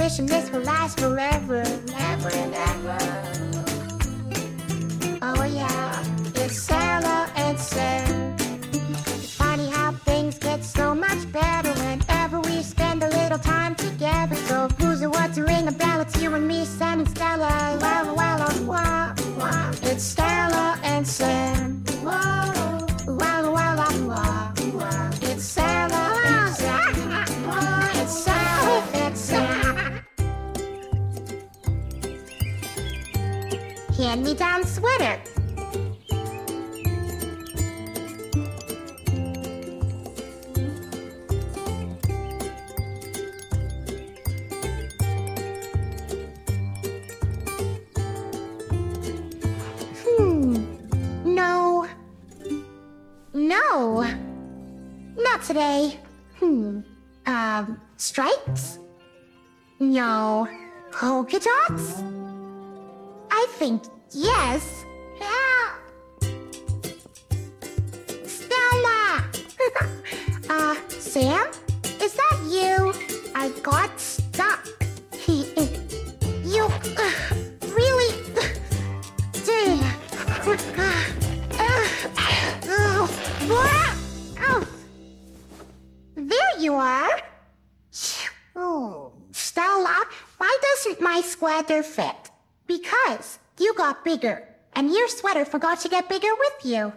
wishing this will last forever, ever and ever. Oh yeah, it's Stella and Sam. Funny how things get so much better whenever we spend a little time together. So who's the one to ring a bell? It's you and me, Sam and Stella. Well, well, wow, wow. It's Stella and Sam. Whoa, well, well, wow, wow. It's Stella and Sam. It's Stella and Sam. Hand-me-down sweater. No, not today. Stripes? No. Polka dots? I think yes. Stella! Sam? Is that you? I got stuck. You really... There you are. Oh, Stella, why doesn't my sweater fit? Because you got bigger, and your sweater forgot to get bigger with you.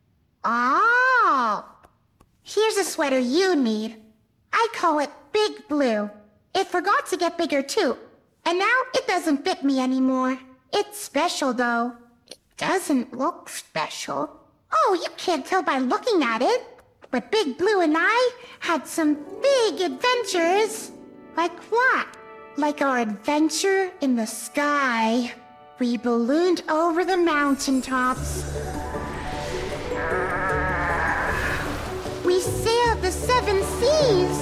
Oh, here's a sweater you need. I call it Big Blue. It forgot to get bigger too, and now it doesn't fit me anymore. It's special though. It doesn't look special. Oh, you can't tell by looking at it. But Big Blue and I had some big adventures. Like what? Like our adventure in the sky. We ballooned over the mountaintops. We sailed the 7 seas.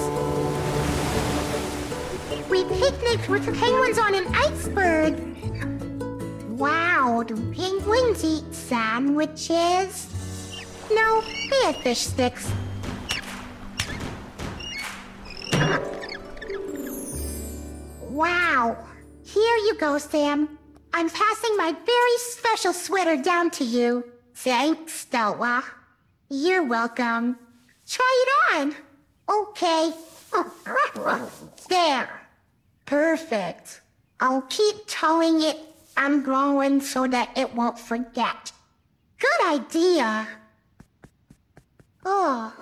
We picnicked with penguins on an iceberg. Wow, do penguins eat sandwiches? No, they have fish sticks. Wow. Here you go, Sam. I'm passing my very special sweater down to you. Thanks, Stella. You're welcome. Try it on. Okay. There. Perfect. I'll keep towing it. I'm growing so that it won't forget. Good idea. Oh.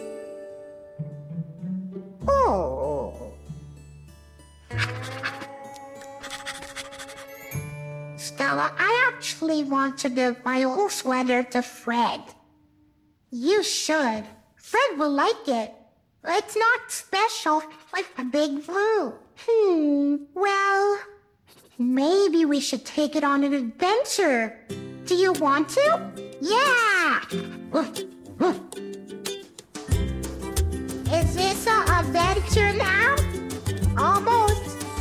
Stella, I actually want to give my old sweater to Fred. You should. Fred will like it. It's not special like a Big Blue. Well, maybe we should take it on an adventure. Do you want to? Yeah! Is this an adventure now? Almost.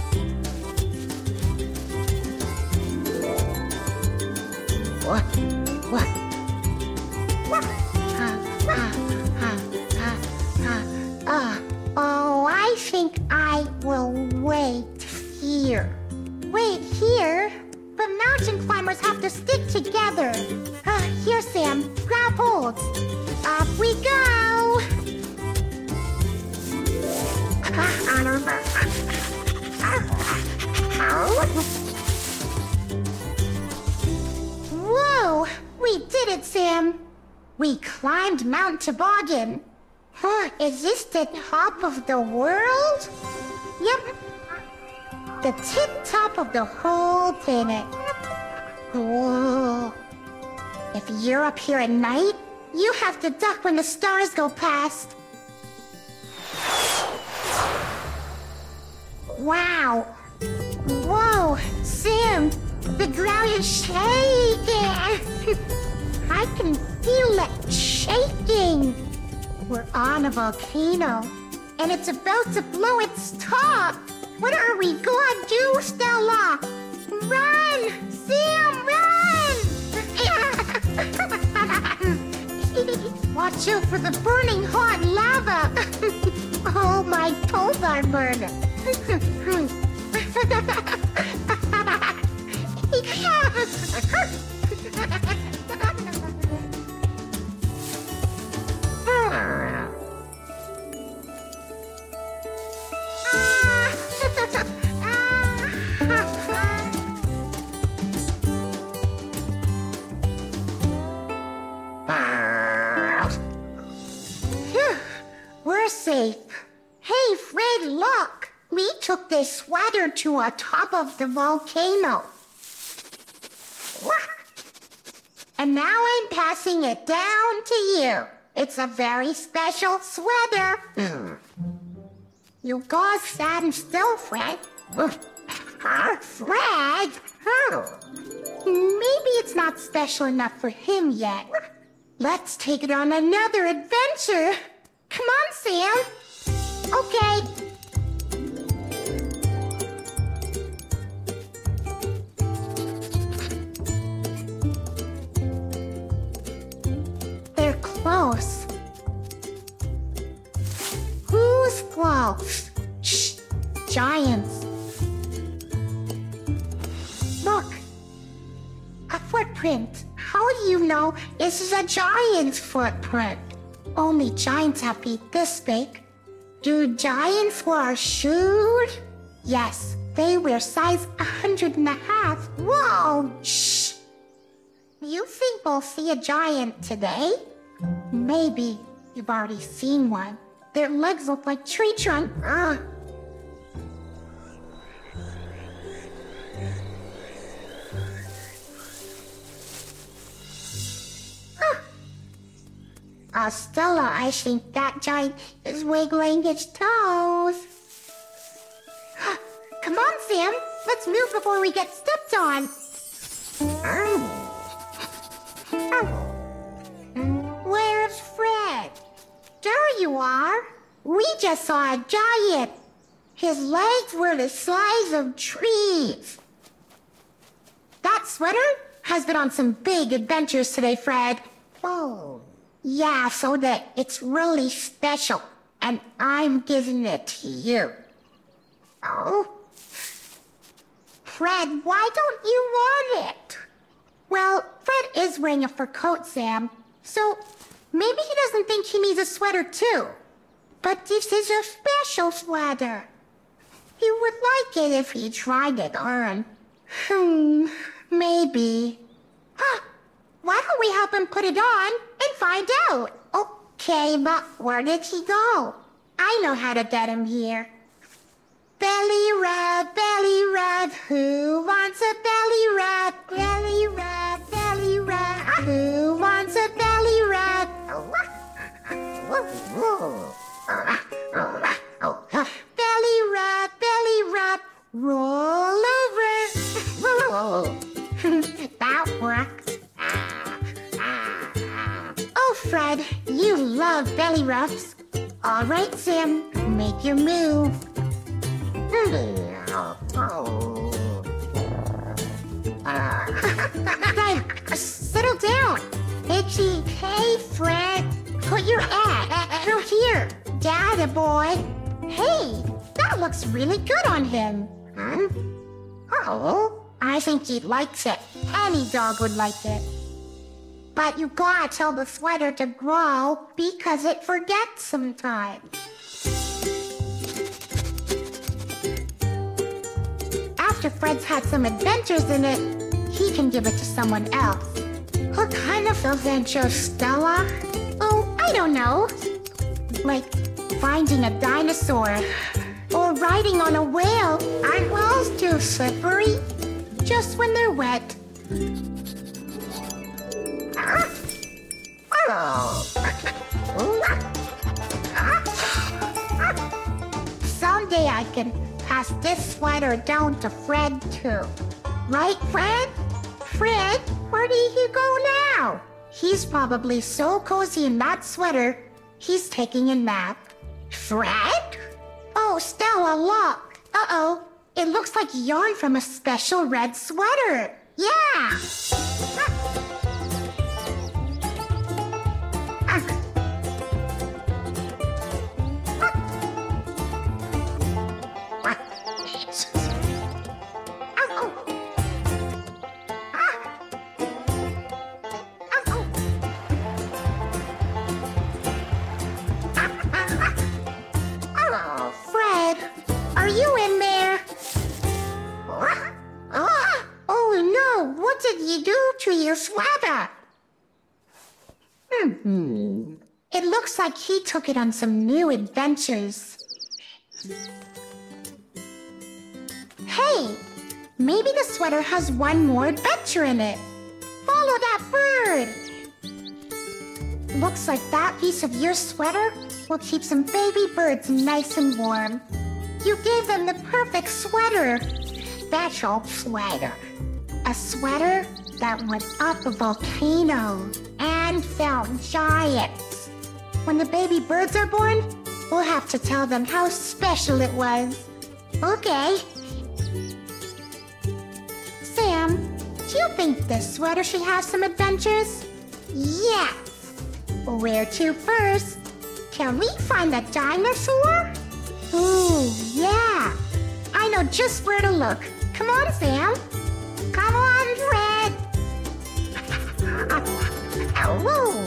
What? Oh, I think I will wait here. Wait here? But mountain climbers have to stick together. Here, Sam. Grab hold. Off we go. Whoa! We did it, Sam. We climbed Mount Toboggan. Is this the top of the world? Yep. The tip-top of the whole planet. Whoa. If you're up here at night, you have to duck when the stars go past. Wow. Whoa, Sam, the ground is shaking. I can feel it shaking. We're on a volcano, and it's about to blow its top. What are we going to do, Stella? Run! Sam, run! Watch out for the burning hot lava. Oh, my toes are burning. sweater to a top of the volcano. And now I'm passing it down to you. It's a very special sweater. You go stand still, Fred. Fred? Maybe it's not special enough for him yet. Let's take it on another adventure. Come on, Sam. Okay. They're close. Who's close? Shh. Giants. Look. A footprint. How do you know this is a giant's footprint? Only giants have feet this big. Do giants wear shoes? Yes, they wear size 100.5. Whoa! Shh! You think we'll see a giant today? Maybe. You've already seen one. Their legs look like tree trunks. Stella, I think that giant is wiggling its toes. Come on, Sam. Let's move before we get stepped on. Where's Fred? There you are. We just saw a giant. His legs were the size of trees. That sweater has been on some big adventures today, Fred. Oh. Yeah, so that it's really special, and I'm giving it to you. Oh? Fred, why don't you want it? Well, Fred is wearing a fur coat, Sam, so maybe he doesn't think he needs a sweater too. But this is a special sweater. He would like it if he tried it on. Maybe. Why don't we help him put it on and find out? Okay, but where did he go? I know how to get him here. Belly rub, who wants a belly rub? Belly rub, who wants a belly rub? Belly rub, roll over. That worked. Oh, Fred, you love belly rubs. All right, Sam, make your move. Fred, settle down. Itchy. Hey, Fred, put your ass through here. Dada boy. Hey, that looks really good on him. Oh, I think he likes it. Any dog would like it. But you gotta tell the sweater to grow because it forgets sometimes. After Fred's had some adventures in it, he can give it to someone else. What kind of adventure, Stella? Oh, I don't know. Like finding a dinosaur or riding on a whale. Aren't whales too slippery? Just when they're wet. Someday I can pass this sweater down to Fred too. Right, Fred? Fred, where did he go now? He's probably so cozy in that sweater, he's taking a nap. Fred? Oh, Stella, look. Uh-oh. It looks like yarn from a special red sweater. Yeah. Fred, are you in there? Oh no, what did you do to your sweater? It looks like he took it on some new adventures. Wait, maybe the sweater has one more adventure in it. Follow that bird. Looks like that piece of your sweater will keep some baby birds nice and warm. You gave them the perfect sweater. Special sweater. A sweater that went up a volcano and found giants. When the baby birds are born, we'll have to tell them how special it was. Okay. Sam, do you think this sweater should have some adventures? Yes. Where to first? Can we find a dinosaur? Ooh, yeah. I know just where to look. Come on, Sam. Come on, Fred. Ooh.